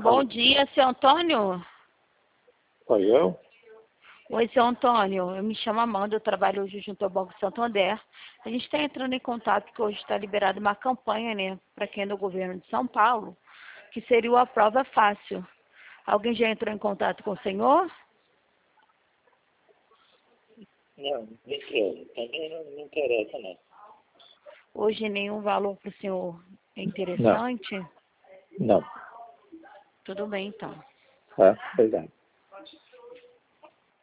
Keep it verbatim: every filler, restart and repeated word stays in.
Bom dia, seu Antônio. Oi, eu? Oi, seu Antônio. Eu me chamo Amanda, eu trabalho hoje junto ao Banco Santander. A gente está entrando em contato porque hoje está liberada uma campanha, né, para quem é do governo de São Paulo, que seria o A Prova Fácil. Alguém já entrou em contato com o senhor? Não, não quero. Também não, não interessa, não. Hoje nenhum valor para o senhor é Não, interessante? não. Tudo bem, então. Tá? Obrigado.